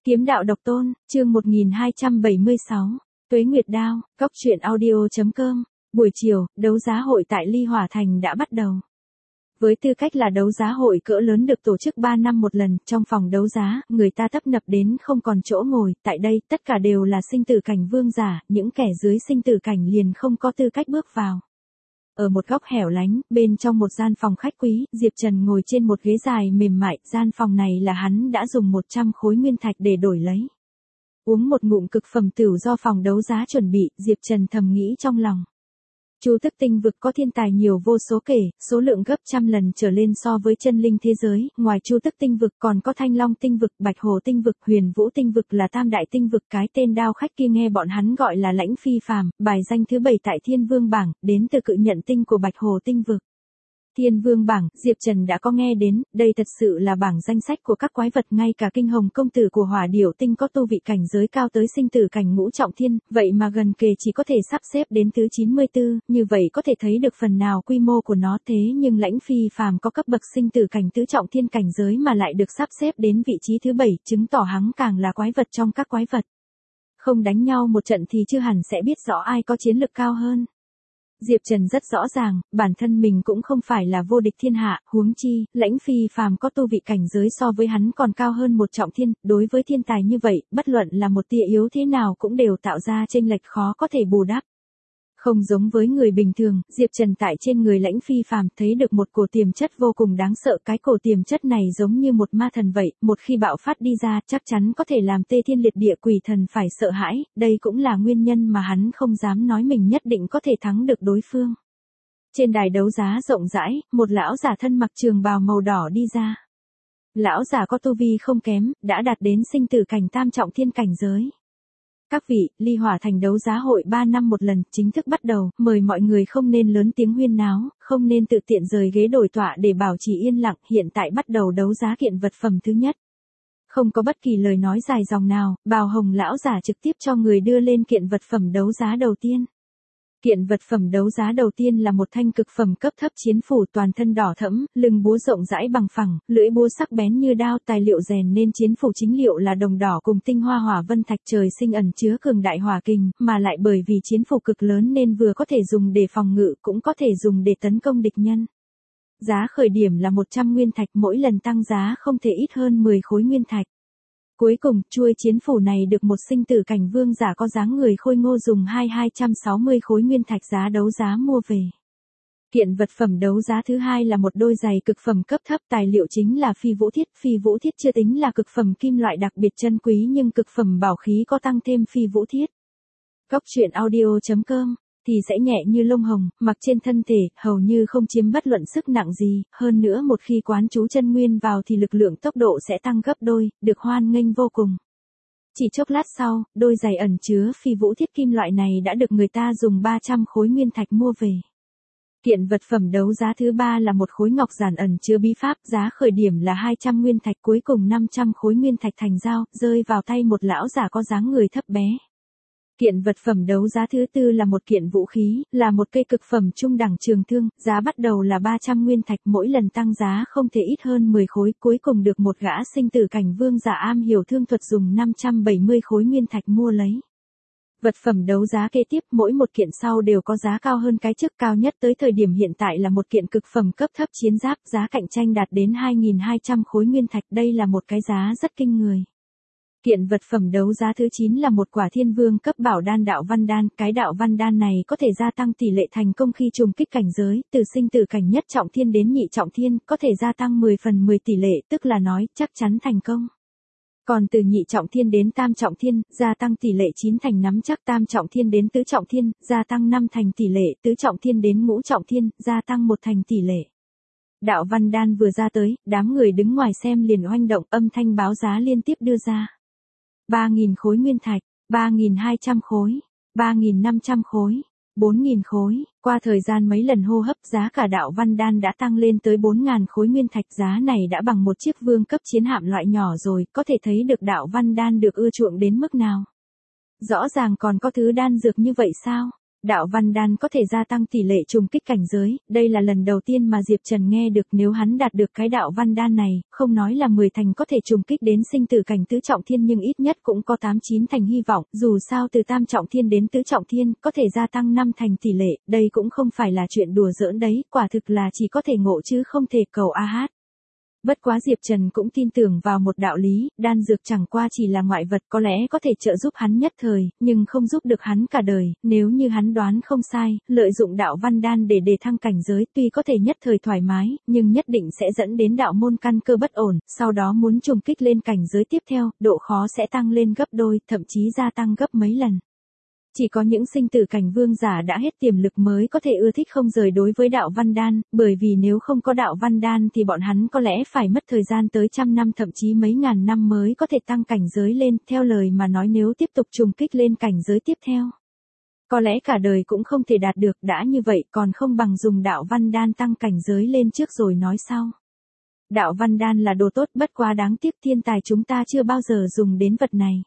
Kiếm đạo độc tôn, chương 1276. Tuế Nguyệt Đao, Cóc truyện audio.com. Buổi chiều, đấu giá hội tại Ly Hỏa Thành đã bắt đầu. Với tư cách là đấu giá hội cỡ lớn được tổ chức 3 năm một lần, trong phòng đấu giá, người ta tấp nập đến không còn chỗ ngồi, tại đây tất cả đều là sinh tử cảnh vương giả, những kẻ dưới sinh tử cảnh liền không có tư cách bước vào. Ở một góc hẻo lánh, bên trong một gian phòng khách quý, Diệp Trần ngồi trên một ghế dài mềm mại, gian phòng này là hắn đã dùng 100 khối nguyên thạch để đổi lấy. Uống một ngụm cực phẩm tửu do phòng đấu giá chuẩn bị, Diệp Trần thầm nghĩ trong lòng. Chu Tức Tinh vực có thiên tài nhiều vô số kể, số lượng gấp trăm lần trở lên so với chân linh thế giới, ngoài Chu Tức Tinh vực còn có Thanh Long Tinh vực, Bạch Hồ Tinh vực, Huyền Vũ Tinh vực là tam đại tinh vực, cái tên đao khách kia nghe bọn hắn gọi là Lãnh Phi Phàm, bài danh thứ 7 tại Thiên Vương bảng, đến từ cự nhận tinh của Bạch Hồ Tinh vực. Thiên Vương bảng, Diệp Trần đã có nghe đến, đây thật sự là bảng danh sách của các quái vật, ngay cả Kinh Hồng công tử của Hỏa Điểu Tinh có tu vị cảnh giới cao tới sinh tử cảnh ngũ trọng thiên, vậy mà gần kề chỉ có thể sắp xếp đến thứ 94, như vậy có thể thấy được phần nào quy mô của nó, thế nhưng Lãnh Phi Phàm có cấp bậc sinh tử cảnh tứ trọng thiên cảnh giới mà lại được sắp xếp đến vị trí thứ 7, chứng tỏ hắn càng là quái vật trong các quái vật. Không đánh nhau một trận thì chưa hẳn sẽ biết rõ ai có chiến lực cao hơn. Diệp Trần rất rõ ràng, bản thân mình cũng không phải là vô địch thiên hạ, huống chi, Lãnh Phi Phàm có tu vị cảnh giới so với hắn còn cao hơn một trọng thiên, đối với thiên tài như vậy, bất luận là một tia yếu thế nào cũng đều tạo ra chênh lệch khó có thể bù đắp. Không giống với người bình thường, Diệp Trần tại trên người Lãnh Phi Phàm thấy được một cổ tiềm chất vô cùng đáng sợ, cái cổ tiềm chất này giống như một ma thần vậy, một khi bạo phát đi ra chắc chắn có thể làm tê thiên liệt địa quỷ thần phải sợ hãi, đây cũng là nguyên nhân mà hắn không dám nói mình nhất định có thể thắng được đối phương. Trên đài đấu giá rộng rãi, một lão giả thân mặc trường bào màu đỏ đi ra. Lão giả có tu vi không kém, đã đạt đến sinh tử cảnh tam trọng thiên cảnh giới. Các vị, Ly Hỏa Thành đấu giá hội 3 năm một lần, chính thức bắt đầu, mời mọi người không nên lớn tiếng huyên náo, không nên tự tiện rời ghế đổi tọa để bảo trì yên lặng, hiện tại bắt đầu đấu giá kiện vật phẩm thứ nhất. Không có bất kỳ lời nói dài dòng nào, bào hồng lão giả trực tiếp cho người đưa lên kiện vật phẩm đấu giá đầu tiên. Kiện vật phẩm đấu giá đầu tiên là một thanh cực phẩm cấp thấp chiến phủ toàn thân đỏ thẫm, lưng búa rộng rãi bằng phẳng, lưỡi búa sắc bén như đao, tài liệu rèn nên chiến phủ chính liệu là đồng đỏ cùng tinh hoa hỏa vân thạch, trời sinh ẩn chứa cường đại hỏa kình, mà lại bởi vì chiến phủ cực lớn nên vừa có thể dùng để phòng ngự cũng có thể dùng để tấn công địch nhân. Giá khởi điểm là 100 nguyên thạch, mỗi lần tăng giá không thể ít hơn 10 khối nguyên thạch. Cuối cùng, chuôi chiến phủ này được một sinh tử cảnh vương giả có dáng người khôi ngô dùng 260 khối nguyên thạch giá đấu giá mua về. Kiện vật phẩm đấu giá thứ hai là một đôi giày cực phẩm cấp thấp, tài liệu chính là phi vũ thiết. Phi vũ thiết chưa tính là cực phẩm kim loại đặc biệt chân quý nhưng cực phẩm bảo khí có tăng thêm phi vũ thiết. Cóc truyện audio.com thì sẽ nhẹ như lông hồng, mặc trên thân thể, hầu như không chiếm bất luận sức nặng gì, hơn nữa một khi quán chú chân nguyên vào thì lực lượng tốc độ sẽ tăng gấp đôi, được hoan nghênh vô cùng. Chỉ chốc lát sau, đôi giày ẩn chứa phi vũ thiết kim loại này đã được người ta dùng 300 khối nguyên thạch mua về. Kiện vật phẩm đấu giá thứ ba là một khối ngọc giản ẩn chứa bí pháp, giá khởi điểm là 200 nguyên thạch, cuối cùng 500 khối nguyên thạch thành giao, rơi vào tay một lão giả có dáng người thấp bé. Kiện vật phẩm đấu giá thứ tư là một kiện vũ khí, là một cây cực phẩm trung đẳng trường thương, giá bắt đầu là 300 nguyên thạch, mỗi lần tăng giá không thể ít hơn 10 khối, cuối cùng được một gã sinh tử cảnh vương giả am hiểu thương thuật dùng 570 khối nguyên thạch mua lấy. Vật phẩm đấu giá kế tiếp, mỗi một kiện sau đều có giá cao hơn cái trước, cao nhất tới thời điểm hiện tại là một kiện cực phẩm cấp thấp chiến giáp, giá cạnh tranh đạt đến 2.200 khối nguyên thạch, đây là một cái giá rất kinh người. Kiện vật phẩm đấu giá thứ 9 là một quả thiên vương cấp bảo đan đạo văn đan, cái đạo văn đan này có thể gia tăng tỷ lệ thành công khi trùng kích cảnh giới, từ sinh tử cảnh nhất trọng thiên đến nhị trọng thiên, có thể gia tăng 10 phần 10 tỷ lệ, tức là nói, chắc chắn thành công. Còn từ nhị trọng thiên đến tam trọng thiên, gia tăng tỷ lệ 9 thành nắm chắc, tam trọng thiên đến tứ trọng thiên, gia tăng 5 thành tỷ lệ, tứ trọng thiên đến ngũ trọng thiên, gia tăng 1 thành tỷ lệ. Đạo văn đan vừa ra tới, đám người đứng ngoài xem liền oanh động, âm thanh báo giá liên tiếp đưa ra. 3.000 khối nguyên thạch, 3.200 khối, 3.500 khối, 4.000 khối, qua thời gian mấy lần hô hấp giá cả đạo văn đan đã tăng lên tới 4.000 khối nguyên thạch, giá này đã bằng một chiếc vương cấp chiến hạm loại nhỏ rồi, có thể thấy được đạo văn đan được ưa chuộng đến mức nào. Rõ ràng còn có thứ đan dược như vậy sao? đạo văn đan có thể gia tăng tỷ lệ trùng kích cảnh giới, đây là lần đầu tiên mà Diệp Trần nghe được nếu hắn đạt được cái đạo văn đan này, không nói là 10 thành có thể trùng kích đến sinh tử cảnh tứ trọng thiên nhưng ít nhất cũng có 8-9 thành hy vọng, dù sao từ tam trọng thiên đến tứ trọng thiên, có thể gia tăng 5 thành tỷ lệ, đây cũng không phải là chuyện đùa giỡn đấy, quả thực là chỉ có thể ngộ chứ không thể cầu a hát. Bất quá Diệp Trần cũng tin tưởng vào một đạo lý, đan dược chẳng qua chỉ là ngoại vật có lẽ có thể trợ giúp hắn nhất thời, nhưng không giúp được hắn cả đời, nếu như hắn đoán không sai, lợi dụng đạo văn đan để đề thăng cảnh giới tuy có thể nhất thời thoải mái, nhưng nhất định sẽ dẫn đến đạo môn căn cơ bất ổn, sau đó muốn trùng kích lên cảnh giới tiếp theo, độ khó sẽ tăng lên gấp đôi, thậm chí gia tăng gấp mấy lần. Chỉ có những sinh tử cảnh vương giả đã hết tiềm lực mới có thể ưa thích không rời đối với đạo văn đan, bởi vì nếu không có đạo văn đan thì bọn hắn có lẽ phải mất thời gian tới trăm năm thậm chí mấy ngàn năm mới có thể tăng cảnh giới lên, theo lời mà nói nếu tiếp tục trùng kích lên cảnh giới tiếp theo. Có lẽ cả đời cũng không thể đạt được, đã như vậy còn không bằng dùng đạo văn đan tăng cảnh giới lên trước rồi nói sau. Đạo văn đan là đồ tốt, bất quá đáng tiếc thiên tài chúng ta chưa bao giờ dùng đến vật này.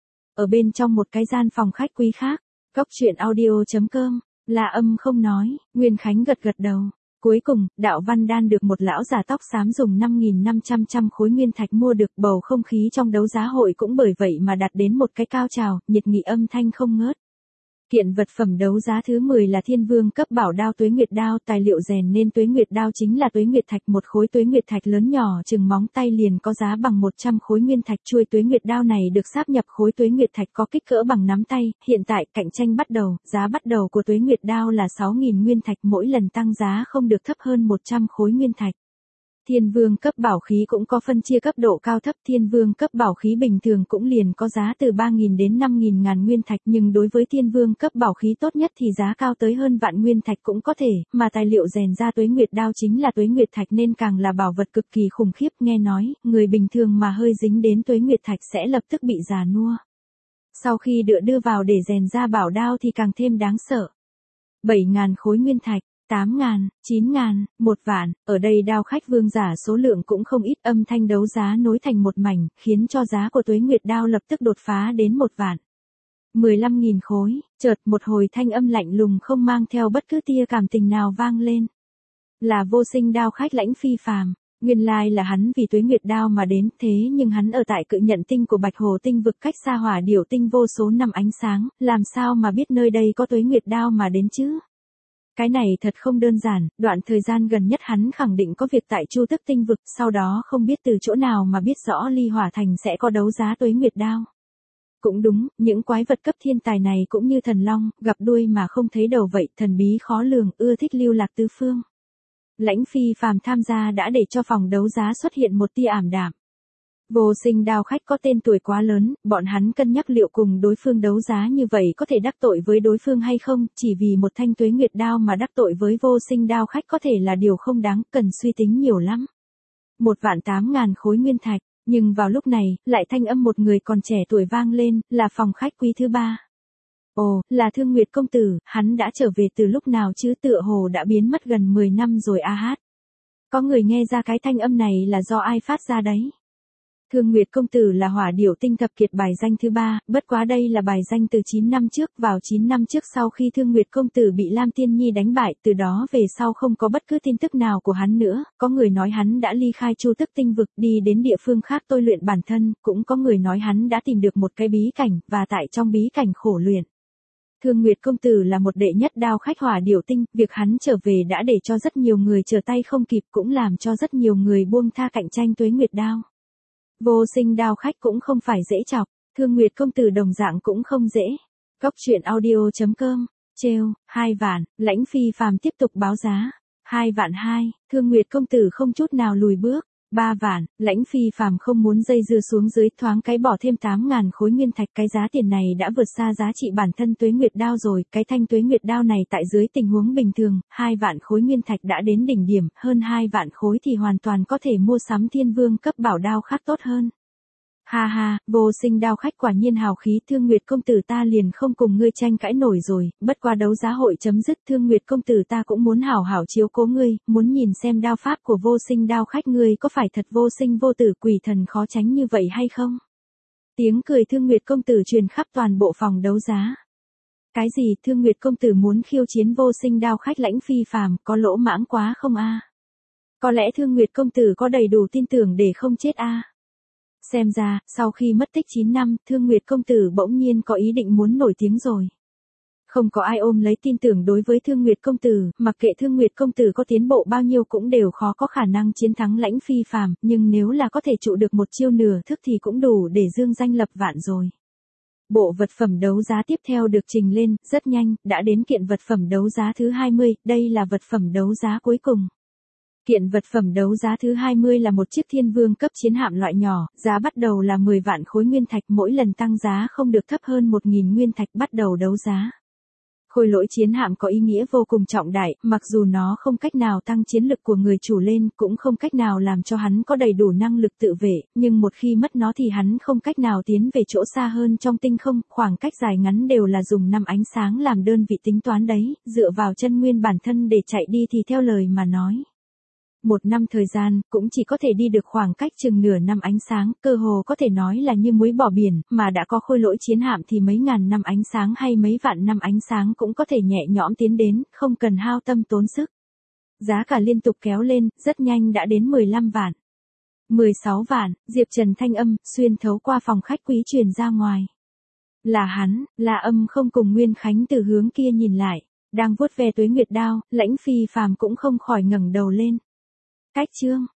Ở bên trong một cái gian phòng khách quý khác, góc truyện audio.com, La Âm không nói, Nguyên Khánh gật gật đầu. Cuối cùng, đạo văn đan được một lão già tóc xám dùng 5.500 khối nguyên thạch mua được, bầu không khí trong đấu giá hội cũng bởi vậy mà đạt đến một cái cao trào, nhiệt nghị âm thanh không ngớt. Kiện vật phẩm đấu giá thứ 10 là Thiên Vương cấp bảo đao Tuế Nguyệt đao, tài liệu rèn nên Tuế Nguyệt đao chính là Tuế Nguyệt thạch, một khối Tuế Nguyệt thạch lớn nhỏ chừng móng tay liền có giá bằng 100 khối nguyên thạch, chuôi Tuế Nguyệt đao này được sáp nhập khối Tuế Nguyệt thạch có kích cỡ bằng nắm tay, hiện tại cạnh tranh bắt đầu, giá bắt đầu của Tuế Nguyệt đao là 6.000 nguyên thạch, mỗi lần tăng giá không được thấp hơn 100 khối nguyên thạch. Thiên Vương cấp bảo khí cũng có phân chia cấp độ cao thấp, Thiên Vương cấp bảo khí bình thường cũng liền có giá từ 3.000 đến 5.000 ngàn nguyên thạch, nhưng đối với Thiên Vương cấp bảo khí tốt nhất thì giá cao tới hơn vạn nguyên thạch cũng có thể, mà tài liệu rèn ra Tuế Nguyệt đao chính là Tuế Nguyệt thạch nên càng là bảo vật cực kỳ khủng khiếp, nghe nói, người bình thường mà hơi dính đến Tuế Nguyệt thạch sẽ lập tức bị già nua. Sau khi đưa vào để rèn ra bảo đao thì càng thêm đáng sợ. 7.000 khối nguyên thạch. 8.000, 9.000, 1 vạn, ở đây đao khách vương giả số lượng cũng không ít, âm thanh đấu giá nối thành một mảnh, khiến cho giá của Tuế Nguyệt đao lập tức đột phá đến 1 vạn. 15.000 khối, chợt một hồi thanh âm lạnh lùng không mang theo bất cứ tia cảm tình nào vang lên. Là Vô Sinh đao khách Lãnh Phi Phàm. Nguyên lai là hắn vì Tuế Nguyệt đao mà đến, thế nhưng hắn ở tại Cự Nhận tinh của Bạch Hồ tinh vực cách xa Hỏa Điểu tinh vô số năm ánh sáng, làm sao mà biết nơi đây có Tuế Nguyệt đao mà đến chứ? Cái này thật không đơn giản, đoạn thời gian gần nhất hắn khẳng định có việc tại Chu Tức tinh vực, sau đó không biết từ chỗ nào mà biết rõ Ly Hỏa thành sẽ có đấu giá Tuế Nguyệt đao. Cũng đúng, những quái vật cấp thiên tài này cũng như thần long, gặp đuôi mà không thấy đầu vậy, thần bí khó lường, ưa thích lưu lạc tứ phương. Lãnh Phi Phàm tham gia đã để cho phòng đấu giá xuất hiện một tia ảm đạm. Vô Sinh đao khách có tên tuổi quá lớn, bọn hắn cân nhắc liệu cùng đối phương đấu giá như vậy có thể đắc tội với đối phương hay không, chỉ vì một thanh Tuế Nguyệt đao mà đắc tội với Vô Sinh đao khách có thể là điều không đáng, cần suy tính nhiều lắm. 1.800.000 khối nguyên thạch, nhưng vào lúc này, lại thanh âm một người còn trẻ tuổi vang lên, là phòng khách quý thứ 3. Ồ, là Thương Nguyệt công tử, hắn đã trở về từ lúc nào chứ, tựa hồ đã biến mất gần 10 năm rồi a hát. Có người nghe ra cái thanh âm này là do ai phát ra đấy? Thương Nguyệt công tử là Hỏa Điểu tinh thập kiệt bài danh thứ 3, bất quá đây là bài danh từ 9 năm trước, vào 9 năm trước sau khi Thương Nguyệt công tử bị Lam Tiên Nhi đánh bại, từ đó về sau không có bất cứ tin tức nào của hắn nữa, có người nói hắn đã ly khai Chu Tức tinh vực đi đến địa phương khác tôi luyện bản thân, cũng có người nói hắn đã tìm được một cái bí cảnh, và tại trong bí cảnh khổ luyện. Thương Nguyệt công tử là một đệ nhất đao khách Hỏa Điểu tinh, việc hắn trở về đã để cho rất nhiều người trở tay không kịp, cũng làm cho rất nhiều người buông tha cạnh tranh Tuế Nguyệt đao. Vô Sinh đao khách cũng không phải dễ chọc, Thương Nguyệt công tử đồng dạng cũng không dễ. Góc truyện audio.com, trêu, 2 vạn, Lãnh Phi Phàm tiếp tục báo giá. 2 vạn 2, Thương Nguyệt công tử không chút nào lùi bước. 3 vạn, Lãnh Phi Phàm không muốn dây dưa xuống dưới, thoáng cái bỏ thêm 8.000 khối nguyên thạch, cái giá tiền này đã vượt xa giá trị bản thân Tuế Nguyệt đao rồi, cái thanh Tuế Nguyệt đao này tại dưới tình huống bình thường, 2 vạn khối nguyên thạch đã đến đỉnh điểm, hơn 2 vạn khối thì hoàn toàn có thể mua sắm Thiên Vương cấp bảo đao khác tốt hơn. Ha ha, Vô Sinh đao khách quả nhiên hào khí, Thương Nguyệt công tử ta liền không cùng ngươi tranh cãi nổi rồi, bất qua đấu giá hội chấm dứt, Thương Nguyệt công tử ta cũng muốn hảo hảo chiếu cố ngươi, muốn nhìn xem đao pháp của Vô Sinh đao khách ngươi có phải thật vô sinh vô tử quỷ thần khó tránh như vậy hay không? Tiếng cười Thương Nguyệt công tử truyền khắp toàn bộ phòng đấu giá. Cái gì, Thương Nguyệt công tử muốn khiêu chiến Vô Sinh đao khách Lãnh Phi Phàm, có lỗ mãng quá không a? Có lẽ Thương Nguyệt công tử có đầy đủ tin tưởng để không chết a? Xem ra, sau khi mất tích 9 năm, Thương Nguyệt công tử bỗng nhiên có ý định muốn nổi tiếng rồi. Không có ai ôm lấy tin tưởng đối với Thương Nguyệt công tử, mặc kệ Thương Nguyệt công tử có tiến bộ bao nhiêu cũng đều khó có khả năng chiến thắng Lãnh Phi Phàm, nhưng nếu là có thể trụ được một chiêu nửa thức thì cũng đủ để dương danh lập vạn rồi. Bộ vật phẩm đấu giá tiếp theo được trình lên, rất nhanh, đã đến kiện vật phẩm đấu giá thứ 20, đây là vật phẩm đấu giá cuối cùng. Kiện vật phẩm đấu giá thứ 20 là một chiếc thiên vương cấp chiến hạm loại nhỏ, giá bắt đầu là 10 vạn khối nguyên thạch, mỗi lần tăng giá không được thấp hơn 1.000 nguyên thạch bắt đầu đấu giá. Khôi lỗi chiến hạm có ý nghĩa vô cùng trọng đại, mặc dù nó không cách nào tăng chiến lực của người chủ lên, cũng không cách nào làm cho hắn có đầy đủ năng lực tự vệ, nhưng một khi mất nó thì hắn không cách nào tiến về chỗ xa hơn trong tinh không, khoảng cách dài ngắn đều là dùng năm ánh sáng làm đơn vị tính toán đấy, dựa vào chân nguyên bản thân để chạy đi thì theo lời mà nói. 1 năm thời gian, cũng chỉ có thể đi được khoảng cách chừng nửa năm ánh sáng, cơ hồ có thể nói là như muối bỏ biển, mà đã có khôi lỗi chiến hạm thì mấy ngàn năm ánh sáng hay mấy vạn năm ánh sáng cũng có thể nhẹ nhõm tiến đến, không cần hao tâm tốn sức. Giá cả liên tục kéo lên, rất nhanh đã đến 15 vạn. 16 vạn, Diệp Trần thanh âm, xuyên thấu qua phòng khách quý truyền ra ngoài. Là hắn, là Âm Không cùng Nguyên Khánh từ hướng kia nhìn lại, đang vuốt ve Tuế Nguyệt đao, Lãnh Phi Phàm cũng không khỏi ngẩng đầu lên. Cách chương